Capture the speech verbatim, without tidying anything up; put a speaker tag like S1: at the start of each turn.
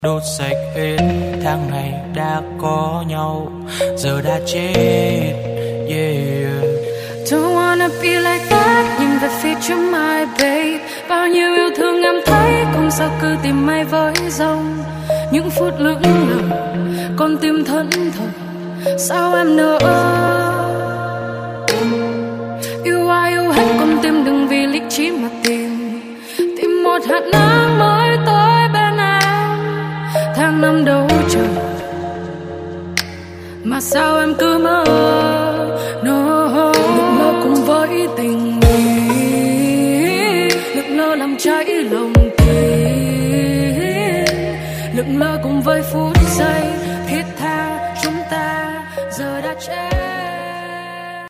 S1: Đốt sạch hết tháng ngày đã có nhau, giờ đã chết. Yeah.
S2: Don't wanna be like that, nhìn về phía trước my babe. Bao nhiêu yêu thương em thấy, không sao cứ tìm mây với dòng. Những phút lững lờ, con tim thẫn thờ, sao em nỡ? Yêu ai yêu hết con tim, đừng vì lý trí mà tìm. Tìm một hạt nắng mới tối bên em. Tháng năm đâu chờ, mà sao em cứ mơ? No, lượn lờ cùng với tình mình, lượn lờ làm cháy lòng tim, lượn lờ cùng với phút giây.